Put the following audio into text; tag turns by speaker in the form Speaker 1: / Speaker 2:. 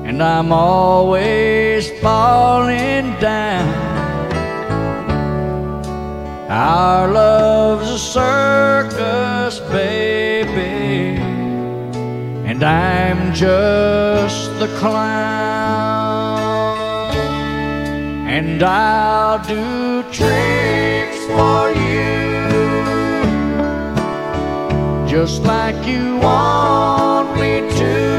Speaker 1: and I'm always falling down. Our love's a circus, baby, and I'm just the clown. And I'll do tricks for you, just like you want me to.